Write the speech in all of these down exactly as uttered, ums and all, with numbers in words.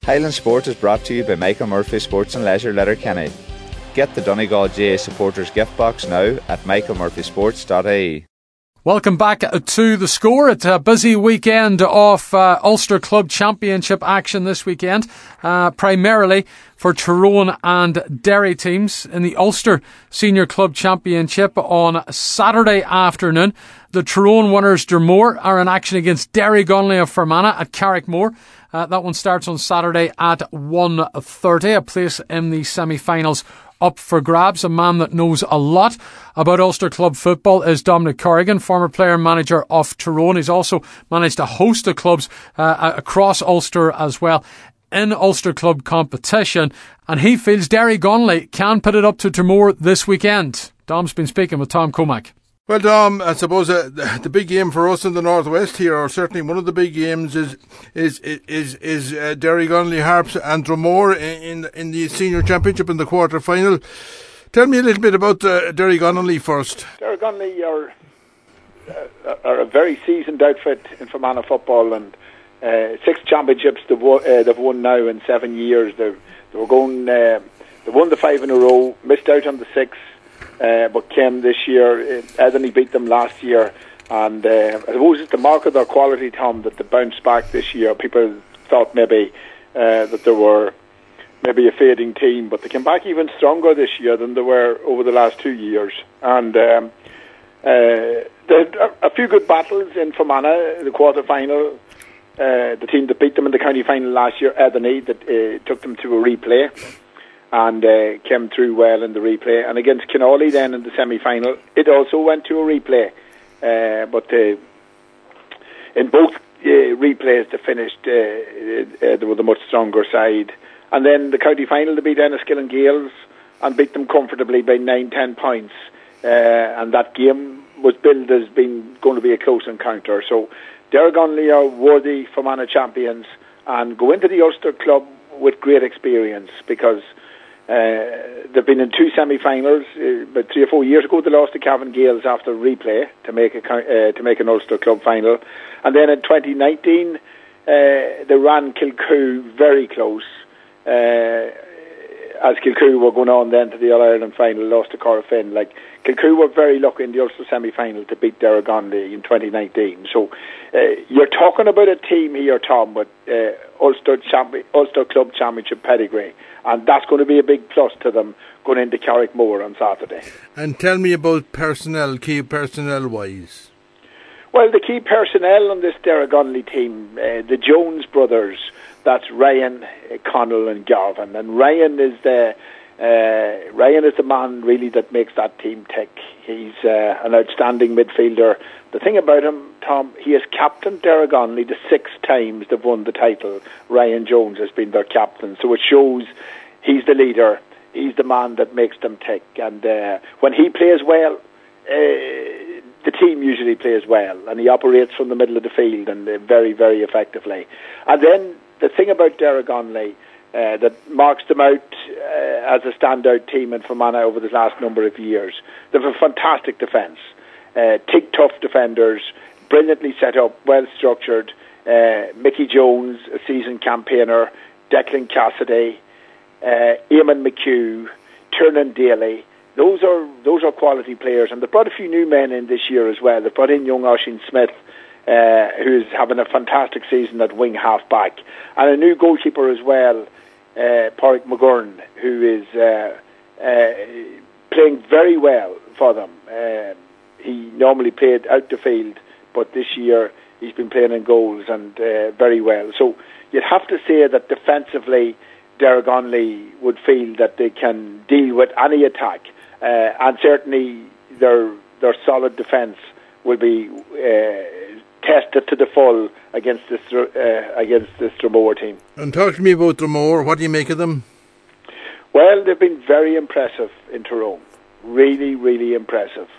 Highland Sport is brought to you by Michael Murphy Sports and Leisure Letterkenny. Get the Donegal G A supporters gift box now at michael murphy sports dot I E. Welcome back to The Score. It's a busy weekend of uh, Ulster Club Championship action this weekend, uh, primarily for Tyrone and Derry teams. In the Ulster Senior Club Championship on Saturday afternoon, the Tyrone winners Dromore are in action against Derrygonnelly of Fermanagh at Carrickmore. Uh, that one starts on Saturday at one thirty. A place in the semi-finals up for grabs. A man that knows a lot about Ulster Club football is Dominic Corrigan, former player and manager of Tyrone. He's also managed a host of clubs uh, across Ulster as well in Ulster Club competition, and he feels Derrygonnelly can put it up to Dromore this weekend. Dom's been speaking with Tom Comack. Well, Dom, I suppose uh, the big game for us in the northwest here, or certainly one of the big games, is is is is uh, Derrygonnelly Harps and Dromore in in the senior championship in the quarter final. Tell me a little bit about uh, Derrygonnelly first. Derrygonnelly are uh, are a very seasoned outfit in Fermanagh football, and uh, six championships they've won, uh, they've won now in seven years. They they were going, uh, they won the five in a row, missed out on the six. Uh, but came this year. Edinburgh beat them last year, and uh, I suppose it's the mark of their quality, Tom, that they bounced back this year. People thought maybe uh, that they were maybe a fading team, but they came back even stronger this year than they were over the last two years. And um, uh, they had a few good battles in Fermanagh, the quarter final. Uh, the team that beat them in the county final last year, Edinburgh, that uh, took them to a replay and uh, came through well in the replay. And against Kinawley then in the semi-final, it also went to a replay. Uh, but uh, in both uh, replays they finished, uh, uh, they were the much stronger side. And then the county final, they beat Enniskillen Gales and beat them comfortably by nine, ten points. Uh, and that game was billed as being going to be a close encounter. So Derrygonnelly are worthy Fermanagh champions and go into the Ulster Club with great experience, because Uh, they've been in two semi-finals. Uh, about three or four years ago, they lost to Cavan Gales after replay to make a uh, to make an Ulster Club final, and then in twenty nineteen uh, they ran Kilcoo very close. Uh, as Kilcoo were going on then to the All Ireland final, lost to Corofin. Like Kilcoo were very lucky in the Ulster semi-final to beat Derrygonnelly in twenty nineteen. So uh, you're talking about a team here, Tom, with uh, Ulster champion, Ulster Club Championship pedigree. And that's going to be a big plus to them going into Carrickmore on Saturday. And tell me about personnel, key personnel-wise. Well, the key personnel on this Derrygonnelly team, uh, the Jones brothers, that's Ryan, uh, Connell and Garvin. And Ryan is the uh, Ryan is the man really that makes that team tick. He's uh, an outstanding midfielder. The thing about him, Tom, he has captained Derrygonnelly the six times they've won the title. Ryan Jones has been their captain. So it shows he's the leader. He's the man that makes them tick. And uh, when he plays well, uh, the team usually plays well. And he operates from the middle of the field and uh, very, very effectively. And then the thing about Derrygonnelly uh, that marks them out uh, as a standout team in Fermanagh over the last number of years, they have a fantastic defence. Uh, tick tough defenders, brilliantly set up, well structured. Uh, Mickey Jones, a seasoned campaigner, Declan Cassidy, uh, Eamon McHugh, Tiernan Daly. Those are those are quality players, and they brought a few new men in this year as well. They brought in young Oisin Smith, uh, who's having a fantastic season at wing half back, and a new goalkeeper as well, uh, Pádraig McGurn, who is uh, uh, playing very well for them. Uh, He normally played out the field, but this year he's been playing in goals and uh, very well. So you'd have to say that defensively, Derrygonnelly would feel that they can deal with any attack, uh, and certainly their their solid defence will be uh, tested to the full against this uh, against this Dromore team. And talk to me about Dromore. What do you make of them? Well, they've been very impressive in Tyrone. Really, really impressive.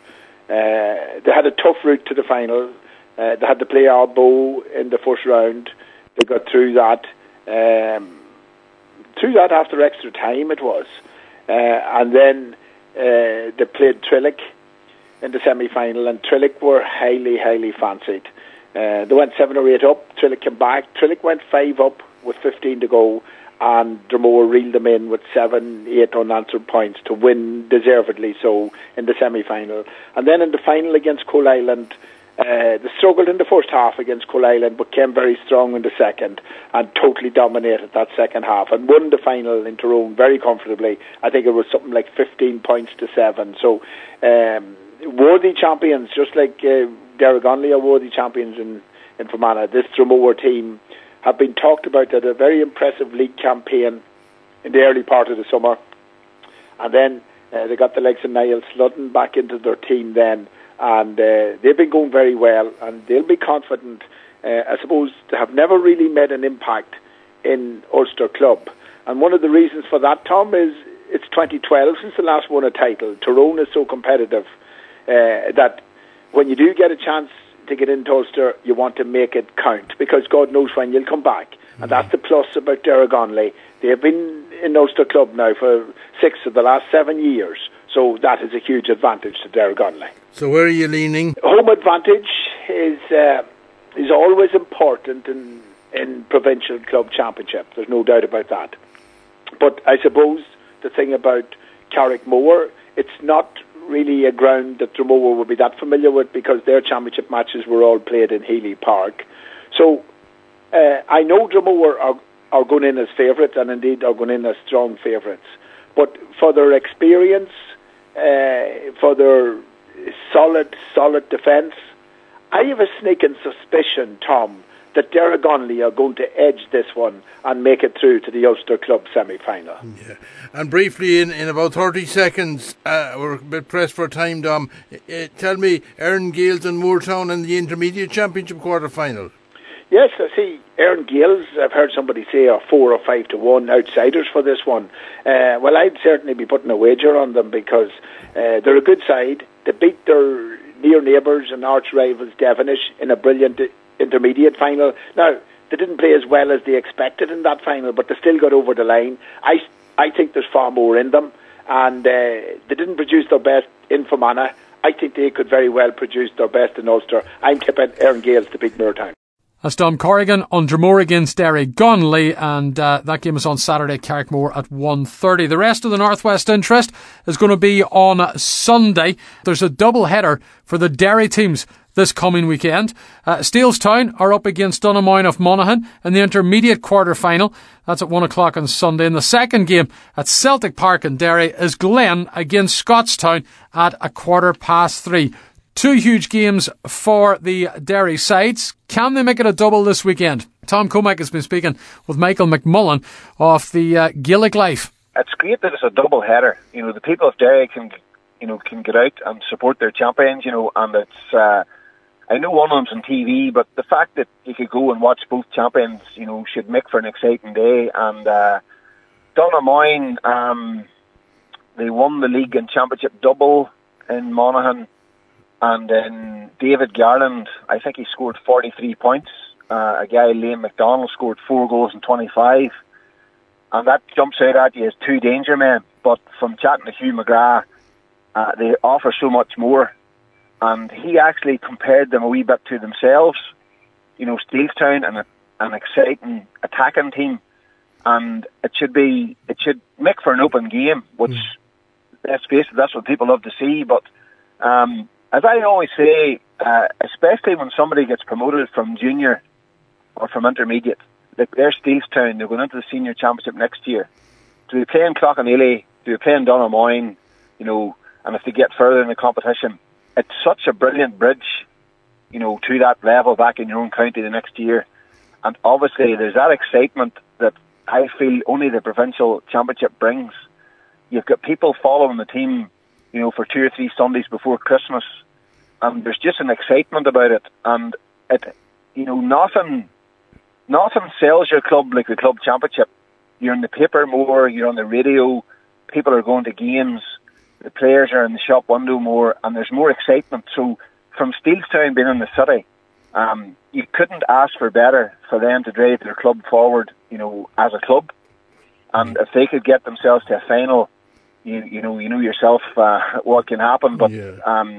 Uh, they had a tough route to the final. Uh, they had to play Arbo in the first round. They got through that. Um, through that after extra time it was. Uh, and then uh, they played Trillick in the semi-final, and Trillick were highly, highly fancied. Uh, they went seven or eight up. Trillick came back. Trillick went five up with fifteen to go, and Dromore reeled them in with seven, eight unanswered points to win deservedly so in the semi-final. And then in the final against Coal Island, uh, they struggled in the first half against Coal Island, but came very strong in the second and totally dominated that second half and won the final in Tyrone very comfortably. I think it was something like fifteen points to seven. So um, worthy champions, just like uh, Derrygonnelly are worthy champions in, in Fermanagh. This Dromore team have been talked about at a very impressive league campaign in the early part of the summer. And then uh, they got the likes of Niall Sludden back into their team then. And uh, they've been going very well. And they'll be confident, uh, I suppose, to have never really made an impact in Ulster Club. And one of the reasons for that, Tom, is it's twenty twelve since the last won a title. Tyrone is so competitive uh, that when you do get a chance to get into Ulster, you want to make it count, because God knows when you'll come back. Mm-hmm. And that's the plus about Derrygonnelly. They've been in Ulster Club now for six of the last seven years, so that is a huge advantage to Derrygonnelly. So where are you leaning? Home advantage is uh, is always important in, in provincial club championship. There's no doubt about that. But I suppose the thing about Carrickmore, it's not really a ground that Dromore would be that familiar with, because their championship matches were all played in Healy Park. So uh, I know Dromore are, are going in as favourites, and indeed are going in as strong favourites. But for their experience, uh, for their solid, solid defence, I have a sneaking suspicion, Tom, that Derrygonnelly are going to edge this one and make it through to the Ulster Club semi-final. Yeah. And briefly, in, in about thirty seconds, uh, we're a bit pressed for time, Dom. Uh, tell me, Erin Gales and Moortown in the Intermediate Championship quarter-final. Yes, I see. Erin Gales, I've heard somebody say, are four or five to one outsiders for this one. Uh, well, I'd certainly be putting a wager on them, because uh, they're a good side. They beat their near neighbours and arch rivals Devonish in a brilliant intermediate final. Now, they didn't play as well as they expected in that final, but they still got over the line. I, I think there's far more in them, and uh, they didn't produce their best in Fermanagh. I think they could very well produce their best in Ulster. I'm tipping Erin Gales to beat Moortown. That's Dom Corrigan on Dromore against Derrygonnelly, and uh, that game is on Saturday, Carrickmore at one thirty. The rest of the Northwest interest is going to be on Sunday. There's a double header for the Derry teams this coming weekend. Uh, Steelstown are up against Donaghmoyne of Monaghan in the intermediate quarter-final. That's at one o'clock on Sunday. And the second game at Celtic Park in Derry is Glen against Scottstown at a quarter past three. Two huge games for the Derry sides. Can they make it a double this weekend? Tom Comack has been speaking with Michael McMullen of the uh, Gaelic Life. It's great that it's a double header. You know, the people of Derry can, you know, can get out and support their champions. You know, and it's. Uh, I know one of them's on T V, but the fact that you could go and watch both champions, you know, should make for an exciting day. And uh, Donaghmoyne, um, they won the league and championship double in Monaghan. And then David Garland, I think he scored forty-three points. Uh, a guy, Liam McDonald, scored four goals and twenty-five. And that jumps out at you as two danger men. But from chatting to Hugh McGrath, uh, they offer so much more. And he actually compared them a wee bit to themselves. You know, Steelstown, and an exciting attacking team. And it should be, it should make for an open game, which, mm. let's face it, that's what people love to see. But um, as I always say, uh, especially when somebody gets promoted from junior or from intermediate, like they're Steelstown, they're going into the senior championship next year. Do they play in Clockanilly? Do they play in Donaghmoyne? You know, and if they get further in the competition, it's such a brilliant bridge, you know, to that level back in your own county the next year. And obviously there's that excitement that I feel only the provincial championship brings. You've got people following the team, you know, for two or three Sundays before Christmas, and there's just an excitement about it. And it, you know, nothing, nothing sells your club like the club championship. You're in the paper more, you're on the radio, people are going to games, the players are in the shop window more, and there's more excitement. So from Steelstown being in the city, um, you couldn't ask for better for them to drive their club forward, you know, as a club. And if they could get themselves to a final, you you know you know yourself uh, what can happen. But yeah. um,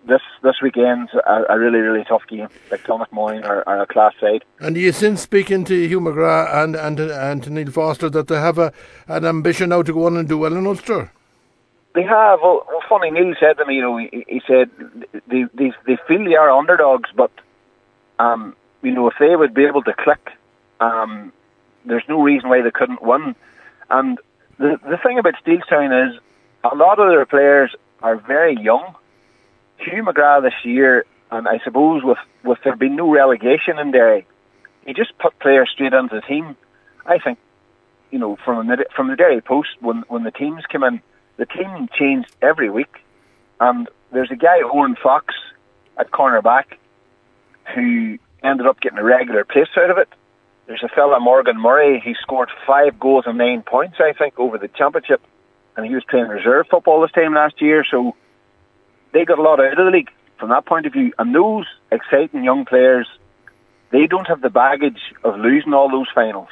this this weekend's a, a really, really tough game. Like Clonmacnoise are, are a class side. And do you since speaking to Hugh McGrath and, and, and to Neil Foster that they have a, an ambition now to go on and do well in Ulster? They have. Well, well funny, Neil said to me, you know, he, he said they, they they feel they are underdogs, but um, you know, if they would be able to click, um, there's no reason why they couldn't win. And the the thing about Steelstown is a lot of their players are very young. Hugh McGrath this year, and I suppose with with there being no relegation in Derry, he just put players straight into the team. I think, you know, from the from the Derry Post when when the teams came in. The team changed every week, and there's a guy, Owen Fox, at cornerback, who ended up getting a regular place out of it. There's a fella, Morgan Murray, who scored five goals and nine points, I think, over the championship, and he was playing reserve football this time last year, so they got a lot out of the league from that point of view. And those exciting young players, they don't have the baggage of losing all those finals.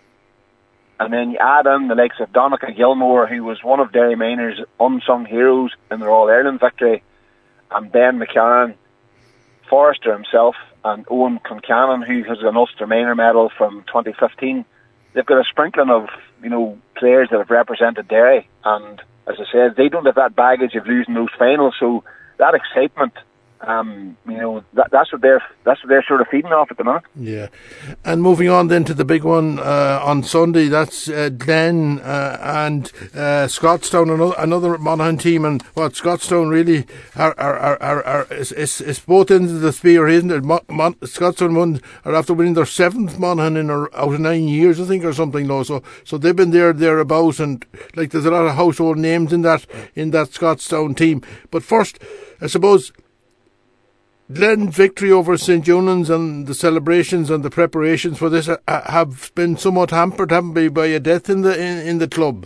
And then you add in the likes of Donica Gilmore, who was one of Derry Minor's unsung heroes in their All-Ireland victory, and Ben McCarron, Forrester himself, and Owen Concannon, who has an Ulster Minor medal from twenty fifteen. They've got a sprinkling of, you know, players that have represented Derry, and as I said, they don't have that baggage of losing those finals, so that excitement, Um, you know, that, that's what they're that's what they're sort of feeding off at the moment. Yeah, and moving on then to the big one uh, on Sunday. That's uh, Glen uh, and uh, Scottstown, another, another Monaghan team, and what Scottstown really are are are, are, are is, is, is both ends of the spear, isn't it? Mon, Mon, Scottstown won, are after winning their seventh Monaghan in or, out of nine years, I think, or something. Low, so so they've been there thereabouts, and like there's a lot of household names in that in that Scottstown team. But first, I suppose, Glen's victory over Saint Junans and the celebrations and the preparations for this have been somewhat hampered, haven't they, by a death in the in, in the club?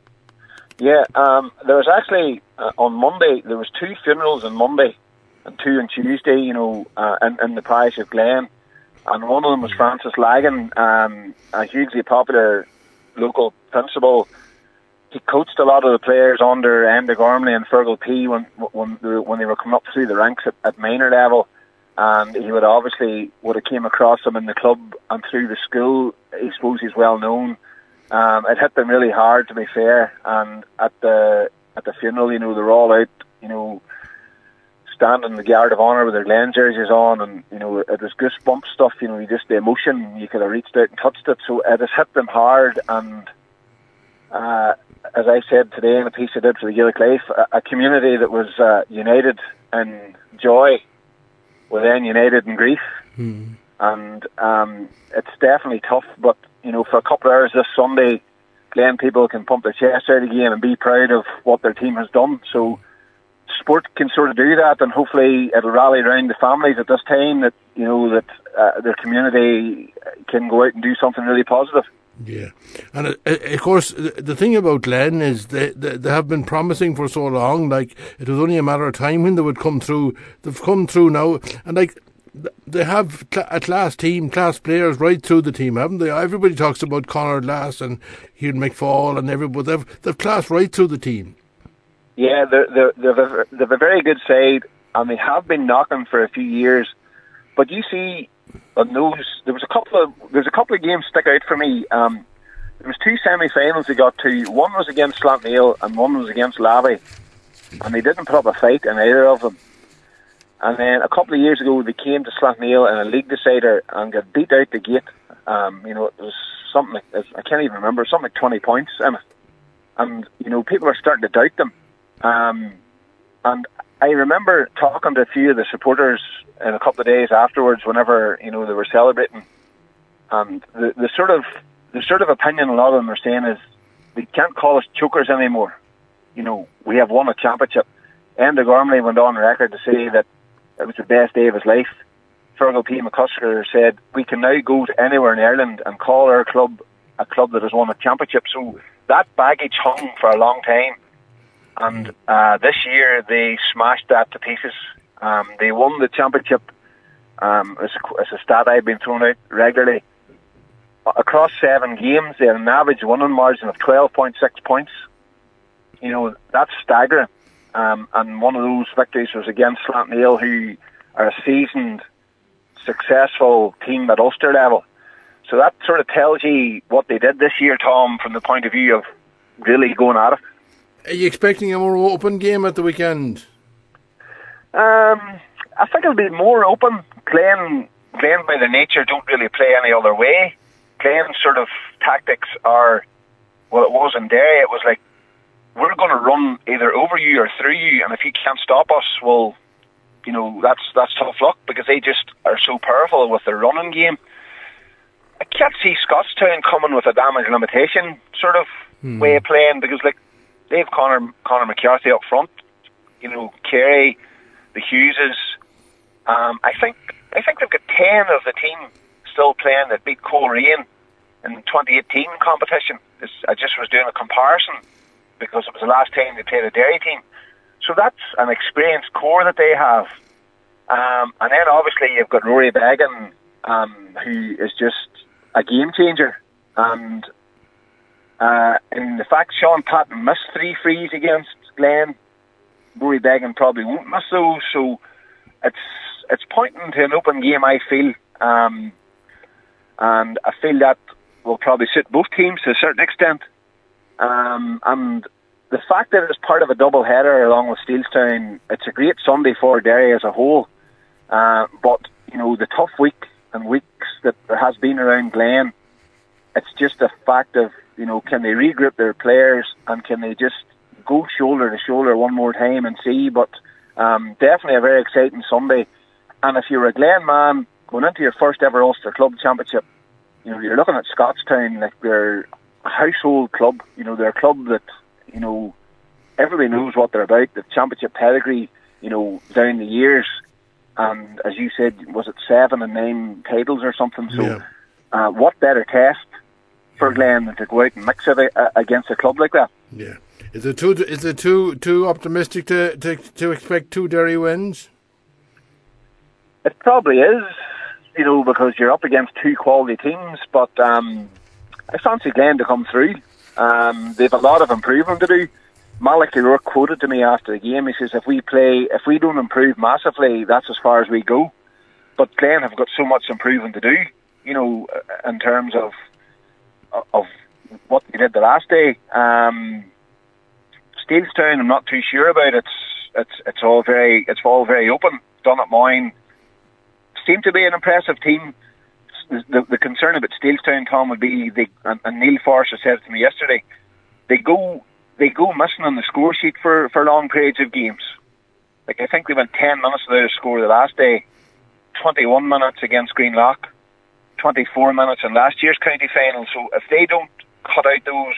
Yeah, um, there was actually uh, on Monday there was two funerals on Monday and two on Tuesday. You know, uh, in, in the parish of Glen, and one of them was Francis Lagan, um, a hugely popular local principal. He coached a lot of the players under Enda Gormley and Fergal P when when they, when they were coming up through the ranks at, at minor level, and he would obviously would have came across them in the club and through the school. I suppose he's well known. Um, it hit them really hard, to be fair. And at the at the funeral, you know, they were all out, you know, standing in the guard of honour with their Glen jerseys on, and you know, it was goosebump stuff. You know, just the emotion, you could have reached out and touched it. So it has hit them hard, and uh, as I said today in a piece I did for the Gaelic Life, a, a community that was uh, united in joy were then united in grief. Hmm. And um, it's definitely tough, but you know, for a couple of hours this Sunday, Glen people can pump their chest out again and be proud of what their team has done. So sport can sort of do that, and hopefully it'll rally around the families at this time, that you know, that uh, their community can go out and do something really positive. Yeah, and uh, of course the thing about Glen is they, they they have been promising for so long. Like, it was only a matter of time when they would come through. They've come through now, and like they have a class team, class players right through the team, haven't they? Everybody talks about Conor Glass and Hugh McFall and everybody. They've they've class right through the team. Yeah, they're, they're, they've a, they've a very good side, and they have been knocking for a few years. But you see, on those, there was a couple of there's a couple of games stick out for me. Um, there was two semi-finals they got to. One was against Slantneil and one was against Lavey, and they didn't put up a fight in either of them. And then a couple of years ago, they came to Slantneil in a league decider and got beat out the gate. Um, you know, it was something like, I can't even remember, something like twenty points in it. And you know, people are starting to doubt them. Um, and I remember talking to a few of the supporters in a couple of days afterwards, whenever you know they were celebrating, and the, the sort of the sort of opinion a lot of them are saying is they can't call us chokers anymore. You know, we have won a championship. Enda Gormley went on record to say that it was the best day of his life. Fergal P. McCusker said we can now go to anywhere in Ireland and call our club a club that has won a championship. So that baggage hung for a long time. And uh, this year they smashed that to pieces. Um, they won the championship. Um, it's, a, it's a stat I've been throwing out regularly. Across seven games, they had an average winning margin of twelve point six points. You know, that's staggering. Um, and one of those victories was against Slantneil, who are a seasoned, successful team at Ulster level. So that sort of tells you what they did this year, Tom, from the point of view of really going at it. Are you expecting a more open game at the weekend? Um, I think it'll be more open. Glen, Glen by their nature don't really play any other way. Glen's sort of tactics are, well, it was in Derry, it was like, we're going to run either over you or through you, and if you can't stop us, well, you know, that's that's tough luck, because they just are so powerful with their running game. I can't see Scottstown coming with a damage limitation sort of hmm. way of playing, because like they have Conor, Conor McCarthy up front, you know, Carey, the Hugheses. Um, I think I think they've got ten of the team still playing that beat Coleraine in the twenty eighteen competition. It's, I just was doing a comparison because it was the last time they played a Derry team. So that's an experienced core that they have. Um, and then obviously you've got Rory Beggan, um, who is just a game changer. And uh, in the fact Sean Patton missed three frees against Glen, Rory Beggan probably won't miss those. So it's it's pointing to an open game, I feel. Um, and I feel that will probably suit both teams to a certain extent. Um, and the fact that it's part of a double header along with Steelstown, it's a great Sunday for Derry as a whole. Uh, but, you know, the tough week and weeks that there has been around Glen, it's just a fact of, you know, can they regroup their players and can they just go shoulder to shoulder one more time and see. But um, definitely a very exciting Sunday. And if you're a Glen man going into your first ever Ulster Club Championship, you know, you're looking at Scottstown, like they're a household club. You know, they're a club that, you know, everybody knows what they're about, the championship pedigree, you know, down the years. And as you said, was it seven and nine titles or something? So yeah. uh, what better test for Glen than to go out and mix it uh, against a club like that? Yeah. Is it too, is it too, too optimistic to, to, to expect two Derry wins? It probably is, you know, because you're up against two quality teams. But um, I fancy Glen to come through. Um, they've a lot of improvement to do. Malik O'Rourke quoted to me after the game, he says, if we play, if we don't improve massively, that's as far as we go. But Glen have got so much improvement to do, you know, in terms of of what they did the last day. Um, Steelstown, I'm not too sure about. It's it's it's all very it's all very open. Donut Moyne seem to be an impressive team. The, the concern about Steelstown, Tom, would be they, and, and Neil Forster said it to me yesterday, they go they go missing on the score sheet for, for long periods of games. Like, I think they went ten minutes without a score the last day, twenty-one minutes against Greenlock, twenty-four minutes in last year's county final. So if they don't cut out those,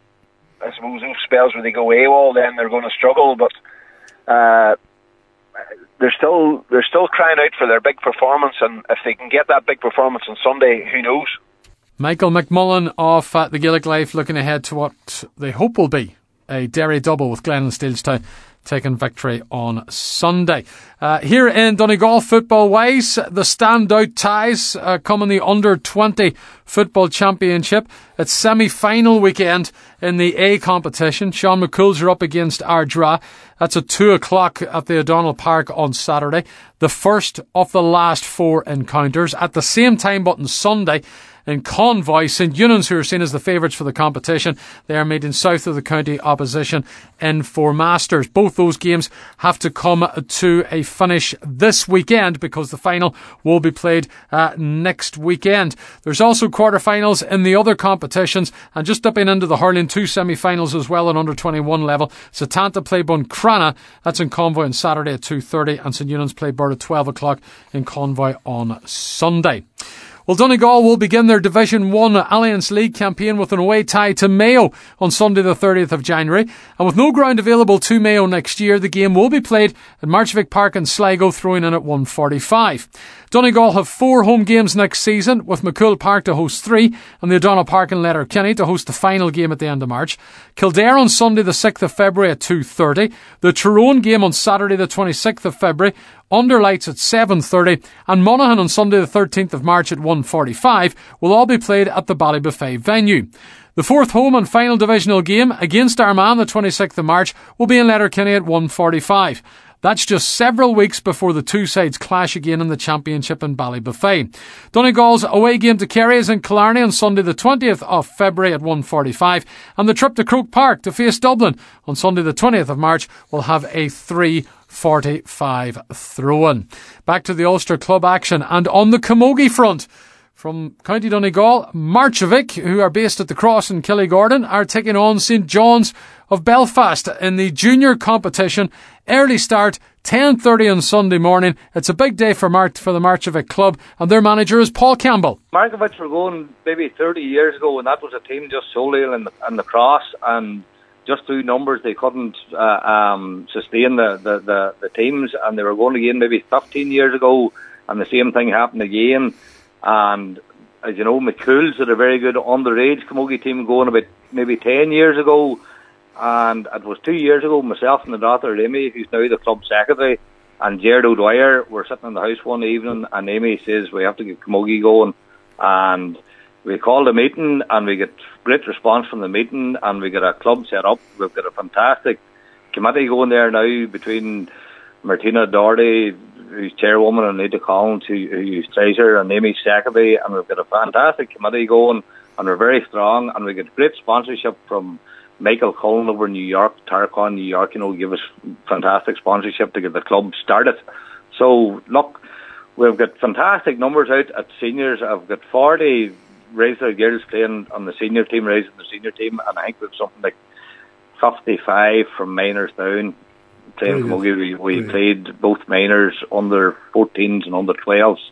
I suppose, those spells where they go AWOL, then they're going to struggle. But uh, they're still they're still crying out for their big performance, and if they can get that big performance on Sunday, who knows? Michael McMullen of uh, the Gaelic Life looking ahead to what they hope will be a Derry double with Glen and Steelstown taking victory on Sunday. Uh, here in Donegal, football-wise, the standout ties uh, come in the under twenty football championship. It's semi-final weekend in the A competition. Sean McCool's are up against Ardra. That's at two o'clock at the O'Donnell Park on Saturday. The first of the last four encounters. At the same time, but on Sunday, in Convoy, St Eunan's, who are seen as the favourites for the competition, they are meeting south of the county opposition in Four Masters. Both those games have to come to a finish this weekend because the final will be played uh, next weekend. There's also quarterfinals in the other competitions, and just dipping into the hurling, two semi-finals as well on under twenty-one level. Setanta play Buncrana, that's in Convoy on Saturday at two thirty, and St Eunan's play Bird at twelve o'clock in Convoy on Sunday. Well, Donegal will begin their Division one Alliance League campaign with an away tie to Mayo on Sunday the thirtieth of January. And with no ground available to Mayo next year, the game will be played at Marchvick Park in Sligo, throwing in at one forty-five. Donegal have four home games next season, with McCool Park to host three and the O'Donnell Park in Letterkenny to host the final game at the end of March. Kildare on Sunday the sixth of February at two thirty. The Tyrone game on Saturday the twenty-sixth of February. Under Lights at seven thirty, and Monaghan on Sunday the thirteenth of March at one forty-five will all be played at the Ballybuffet venue. The fourth home and final divisional game against Armagh the twenty-sixth of March will be in Letterkenny at one forty-five. That's just several weeks before the two sides clash again in the Championship in Ballybuffet. Donegal's away game to Kerry is in Killarney on Sunday the twentieth of February at one forty-five, and the trip to Croke Park to face Dublin on Sunday the twentieth of March will have a three forty-five throw-in. Back to the Ulster Club action, and on the Camogie front, from County Donegal, Marchovic, who are based at the Cross in Killygordon, are taking on St John's of Belfast in the junior competition. Early start, ten thirty on Sunday morning. It's a big day for Mart for the Marchovic club, and their manager is Paul Campbell. Marchovic were going maybe thirty years ago, and that was a team just solely in the, in the Cross, and just through numbers they couldn't uh, um, sustain the, the, the, the teams, and they were going again maybe fifteen years ago, and the same thing happened again. And as you know, McCool's had a very good underage camogie team going about maybe ten years ago, and it was two years ago myself and the daughter Amy, who's now the club secretary, and Jared O'Dwyer were sitting in the house one evening, and Amy says we have to get camogie going, and we called a meeting and we get great response from the meeting, and we get a club set up. We've got a fantastic committee going there now between Martina Doherty, who's chairwoman, and Anita Collins, who, who's treasurer, and Amy secretary, and we've got a fantastic committee going, and we're very strong, and we get great sponsorship from Michael Cullen over in New York, Tarracon, New York, you know, give us fantastic sponsorship to get the club started. So, look, we've got fantastic numbers out at seniors. I've got forty Razor girls playing on the senior team, raising the senior team, and I think we've something like fifty-five from minors down. Playing camogie, we, we played both minors, under fourteens and under twelves.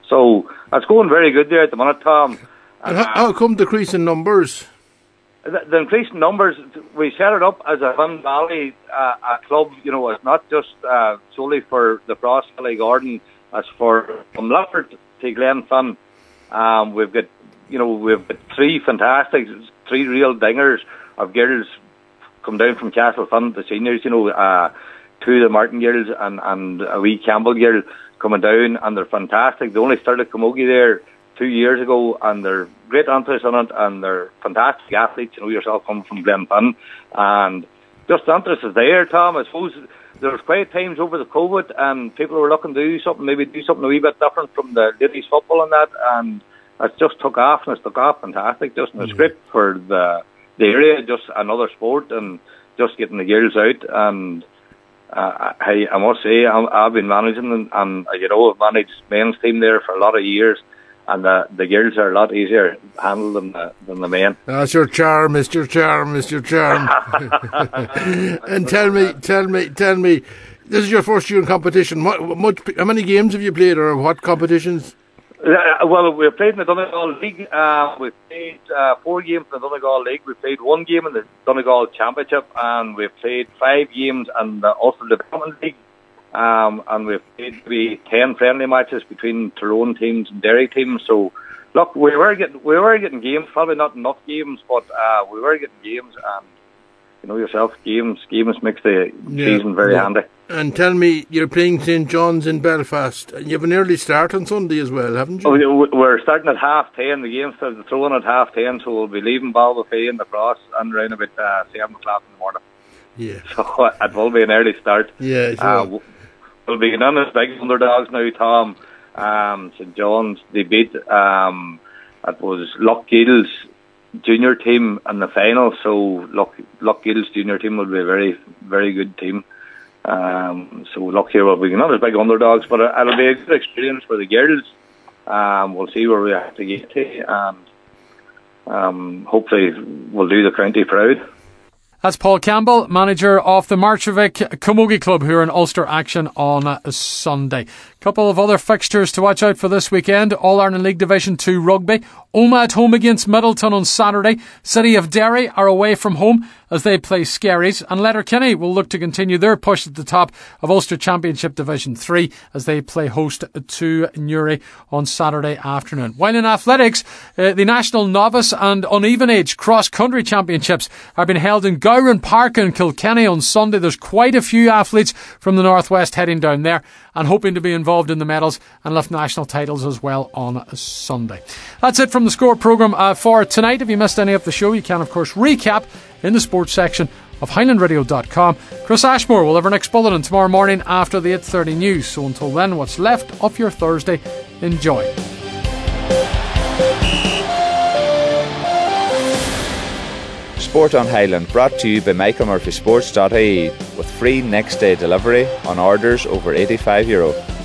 So it's going very good there at the minute, Tom. And how, how come the increase in numbers? The, the increase in numbers, we set it up as a Finn Valley uh, a club. You know, it's not just uh, solely for the Cross Killygordon. It's for from Lefford to Glenfin. Um, we've got, you know, we've got three fantastic, three real dingers of girls come down from Castlefin, the seniors, you know, uh, two of the Martin girls and, and a wee Campbell girl coming down, and they're fantastic. They only started camogie there two years ago, and they're great interest in it, and they're fantastic athletes. You know yourself, coming from Glenfin, and just the interest is there, Tom. I suppose there was quiet times over the COVID, and people were looking to do something, maybe do something a wee bit different from the ladies football and that, and it's just took off, and it's took off fantastic. Just and it's great for the the area, just another sport, and just getting the girls out. And uh, I, I must say, I'm, I've been managing, and, and you know, I've managed men's team there for a lot of years, and the, the girls are a lot easier to handle than the, than the men. That's your charm, Mister Charm, Mister Charm. And tell me, tell me, tell me, this is your first year in competition. What, much, how many games have you played, or what competitions? Uh, well, we've played in the Donegal League. Uh, we've played uh, four games in the Donegal League. We've played one game in the Donegal Championship, and we've played five games in the Ulster Development League. Um, and we've played maybe ten friendly matches between Tyrone teams and Derry teams. So, look, we were getting we were getting games. Probably not enough games, but uh, we were getting games. And you know yourself, games games makes the yeah, season very yeah. handy. And tell me, you're playing St John's in Belfast. You have an early start on Sunday as well, haven't you? Oh, we're starting at half ten. The game starts throwing at half ten, so we'll be leaving Ballybuffet in the Cross and around about uh, seven o'clock in the morning. Yeah. So it will be an early start. Yeah. Sure. Uh, we'll be getting on as big underdogs now, Tom. Um, St John's, they beat, um, it was Lochgil's junior team in the final, so Loch, Lochgil's junior team will be a very, very good team. Um, so look here, we'll be not as big underdogs, but it'll be a good experience for the girls. Um, we'll see where we have to get to, and um, hopefully we'll do the county proud. That's Paul Campbell, manager of the Marchovic Camogie Club, who are in Ulster action on a Sunday. A couple of other fixtures to watch out for this weekend. All-Ireland League Division two rugby. Omagh at home against Middleton on Saturday. City of Derry are away from home as they play Skerries. And Letterkenny will look to continue their push at the top of Ulster Championship Division three as they play host to Newry on Saturday afternoon. While in athletics, uh, the National Novice and Uneven Age Cross Country Championships are being held in Gowran Park in Kilkenny on Sunday. There's quite a few athletes from the Northwest heading down there. and hoping to be involved in the medals and lift national titles as well on Sunday. That's it from the Score programme uh, for tonight. If you missed any of the show, you can of course recap in the sports section of highland radio dot com. Chris Ashmore will have our next bulletin tomorrow morning after the eight thirty news. So until then, what's left of your Thursday, enjoy. Sport on Highland brought to you by Michael Murphy Sports dot I E with free next day delivery on orders over eighty-five euro.